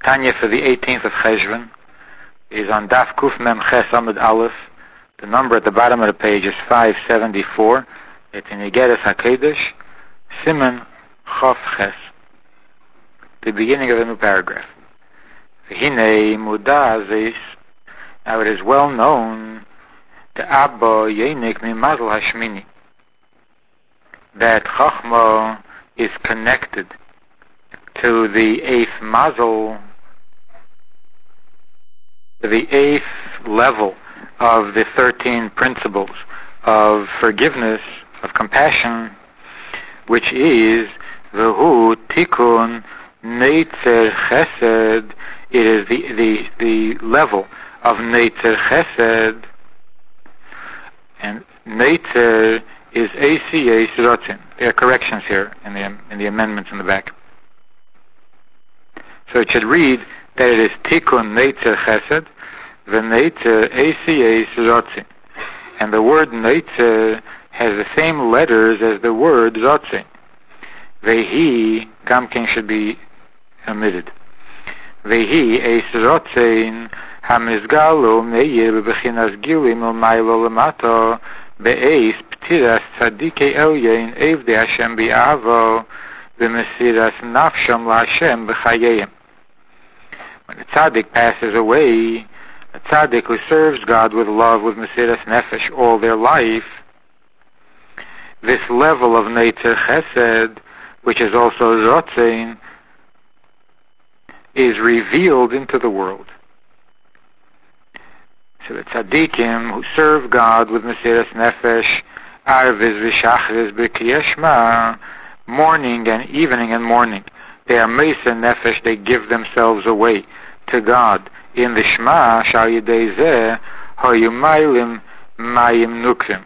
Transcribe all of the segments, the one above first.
Tanya for the 18th of Cheshvan is on Daf Kuf Mem Ches Amud Aleph. The number at the bottom of the page is 574. It's in Yigeres HaKedesh, Siman Chof Ches, the beginning of a new paragraph. V'hinei muda zis. Now it is well known the Abba Yenik Mimazal Hashmini, that Chachma is connected to the eighth mazel, the eighth level of the 13 principles of forgiveness, of compassion, which is V'hu Tikkun Neitzer Chesed. It is the level of Neitzer Chesed, and Neitzer is ACA Siratzin. There are corrections here in the amendments in the back. So it should read that it is Tikkun Neitzer Chesed, V'Neitzer ACA Siratzin. And the word Neitzer has the same letters as the word Zotzin. Vehi, Gamkin should be omitted. Vehi Eis Zotzin Hamizgalo Meir Bebechinas Gilim El Mailo Lamato Be'eis Ptiras Tzadikei Elyein Evdei Hashem Bi'avo V'Mesiras Nafsham LaHashem B'Chayeyim. When the tzaddik passes away, a tzaddik who serves God with love, with Mesiras Nefesh all their life, this level of Neitzer Chesed, which is also Zotzein, is revealed into the world. So the tzaddikim who serve God with Mesiras Nefesh, Arviz V'Shachriz B'Kriyas Shema, morning and evening and morning, they are Mesa Nefesh, they give themselves away to God in the Shema, Shal Yidei Zeh Hoyumaylim Mayim Nukrim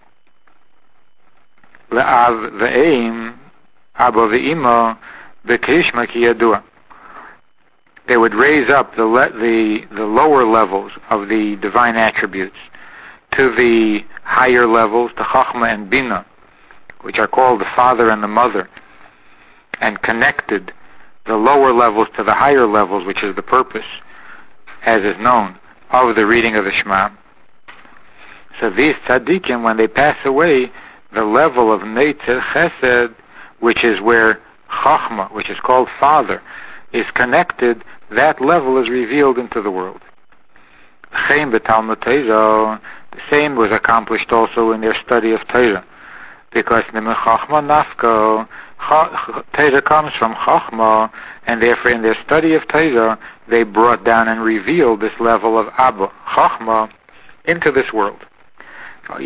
Le'av Ve'eim Abba Ve'imo B'Krishma Ki Yadua. They would raise up the lower levels of the divine attributes to the higher levels, to Chachma and Bina, which are called the father and the mother, and connected the lower levels to the higher levels, which is the purpose, as is known, of the reading of the Shema. So these tzaddikim, when they pass away, the level of Neitzer Chesed, which is where Chachma, which is called father, is connected, that level is revealed into the world. The same was accomplished also in their study of Torah, because Chachma Nafko, Torah comes from Chachma, and therefore in their study of Torah, they brought down and revealed this level of Abba, Chachma, into this world. And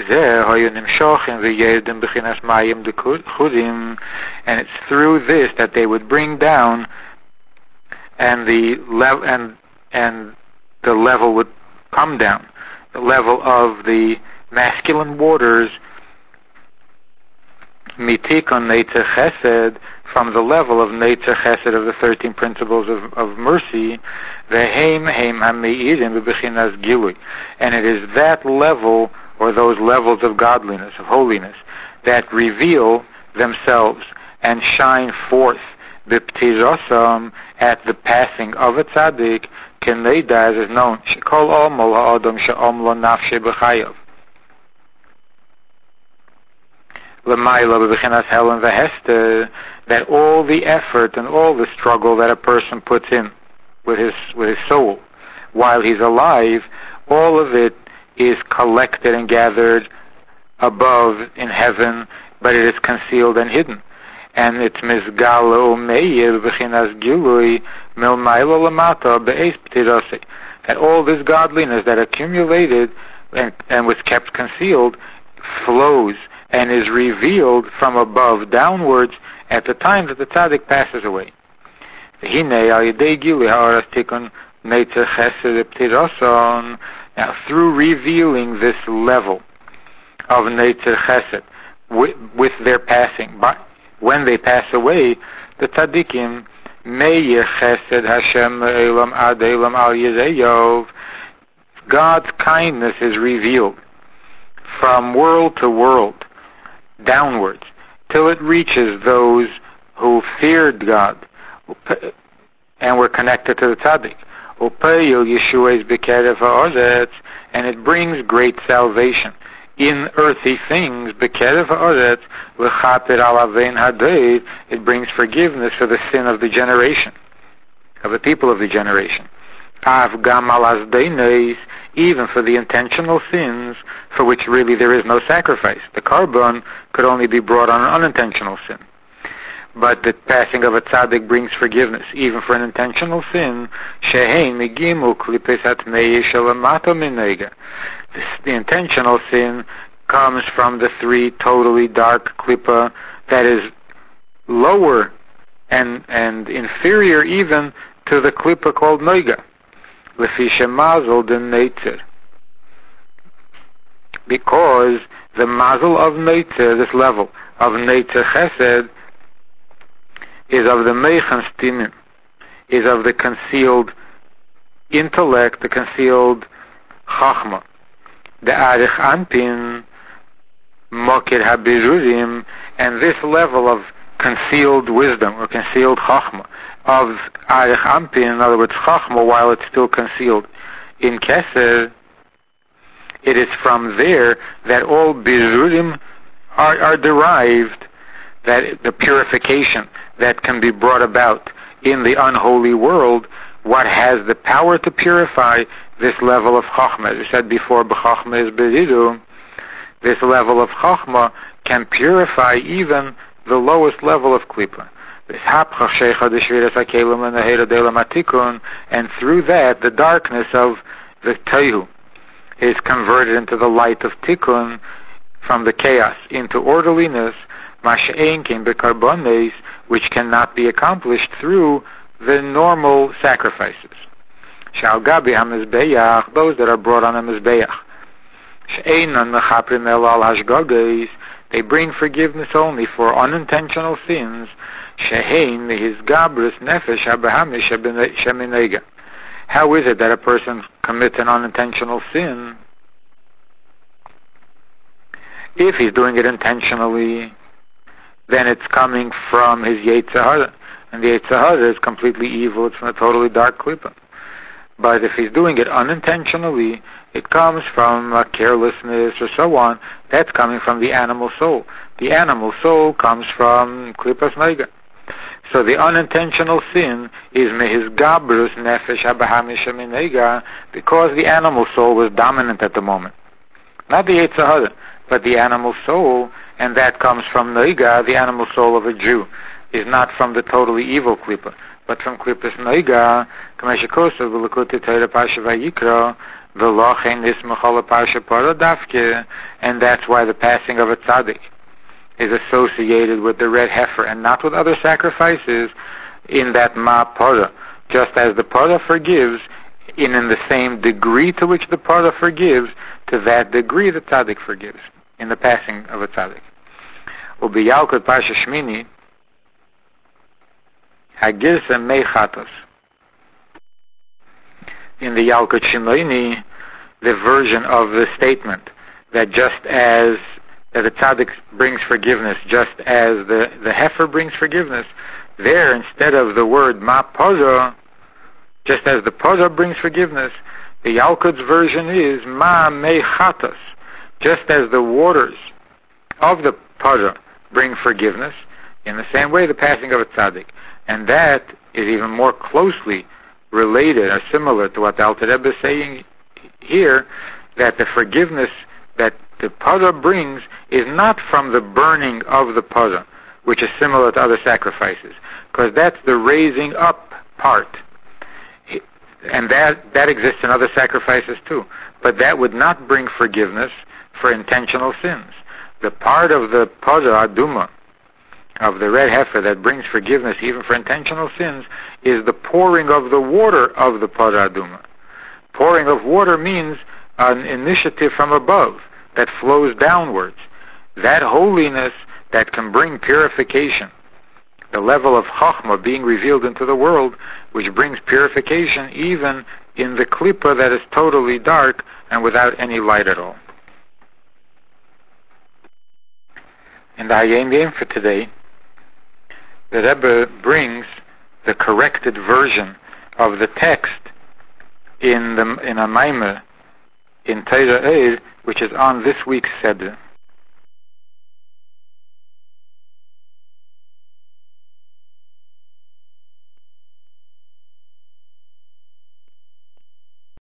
it's through this that they would bring down, and the level would come down, the level of the masculine waters, Mitikon Neitzer Chesed, from the level of Neitzer Chesed of the 13 principles of mercy, Ve'heim Heim HaMeirim B'Bechinas Gilui. And it is that level, or those levels of godliness, of holiness, that reveal themselves and shine forth B'Ptirosam, at the passing of a tzaddik, Keneida, as is known, Shekol Omol HaAdam She'om Lo Nafshe B'Chayav. L'mayla B'Bechinas Helen V'Hester, that all the effort and all the struggle that a person puts in with his soul while he's alive, all of it is collected and gathered above in heaven, but it is concealed and hidden. And it's Mizgalo Meir B'Chinas Gilui Milmaylo Lamata Be'ez P'tirose, that all this godliness that accumulated and was kept concealed flows and is revealed from above downwards at the time that the tzaddik passes away. Now, through revealing this level of Neitzer Chesed with their passing, when they pass away, the tzaddikim, Meir Chesed Hashem Elam Ad Elam Al Yezeyov, God's kindness is revealed from world to world, downwards, till it reaches those who feared God and we're connected to the tzaddik. Upayil Yeshua is bekerev ha'oretz, and it brings great salvation. In earthy things, bekerev ha'oretz, l'chaper al avein hadeit, it brings forgiveness for the sin of the generation, of the people of the generation. Av gam al azdeines, even for the intentional sins for which really there is no sacrifice. The carbon could only be brought on an unintentional sin. But the passing of a tzaddik brings forgiveness, even for an intentional sin. Shehein migimu klipes hatmei shalamato minega. The intentional sin comes from the three totally dark klippa that is lower and inferior even to the klippa called noiga. Lefi shemazel den neitzer. Because the mazel of neitzer, this level of neitzer chesed, is of the meichen stimim, is of the concealed intellect, the concealed chachma. The arich anpin mokir habirurim, and this level of concealed wisdom or concealed chachma of arich anpin, in other words, chachma, while it's still concealed in keser, it is from there that all birurim are derived, that the purification that can be brought about in the unholy world, what has the power to purify this level of chachma. As we said before, b'chachma is beridu. This level of chachma can purify even the lowest level of klipa. And through that, the darkness of the tehu is converted into the light of tikkun, from the chaos into orderliness, which cannot be accomplished through the normal sacrifices. Those that are brought on a mizbeach. They bring forgiveness only for unintentional sins. How is it that a person commits an unintentional sin? If he's doing it intentionally, then it's coming from his Yetzer Hara. And the Yetzer Hara is completely evil. It's from a totally dark klippa. But if he's doing it unintentionally, it comes from carelessness or so on. That's coming from the animal soul. The animal soul comes from klippas neiga. So the unintentional sin is mehis gabrus nefesh habahamisha minega, because the animal soul was dominant at the moment. Not the Yetzer Hara, but the animal soul, and that comes from Noiga. The animal soul of a Jew is not from the totally evil klippa, but from klippas Noiga, kameshikosav v'lekuti teira pasha vayikra, v'lochen nismachol pasha paradavke, and that's why the passing of a tzaddik is associated with the red heifer and not with other sacrifices in that ma para. Just as the para forgives, in the same degree to which the para forgives, to that degree the tzaddik forgives in the passing of a tzaddik. Ubi Yalkut Pasha Shmini Hagirsa Meichatos. In the Yalkut Shimoni, the version of the statement that just as that the tzaddik brings forgiveness, just as the heifer brings forgiveness, there instead of the word ma para, just as the para brings forgiveness, the Yalkut's version is ma meichatos. Just as the waters of the para bring forgiveness, in the same way the passing of a tzaddik. And that is even more closely related or similar to what the Alter Rebbe is saying here, that the forgiveness that the para brings is not from the burning of the para, which is similar to other sacrifices, because that's the raising up part. And that exists in other sacrifices too. But that would not bring forgiveness for intentional sins. The part of the para aduma, of the red heifer, that brings forgiveness even for intentional sins, is the pouring of the water of the para aduma. Pouring of water means an initiative from above that flows downwards. That holiness that can bring purification, the level of chachma being revealed into the world, which brings purification even in the klippa that is totally dark and without any light at all. In the Hayom Yom for today, the Rebbe brings the corrected version of the text in a Maimer in Torah Eir, which is on this week's Seder.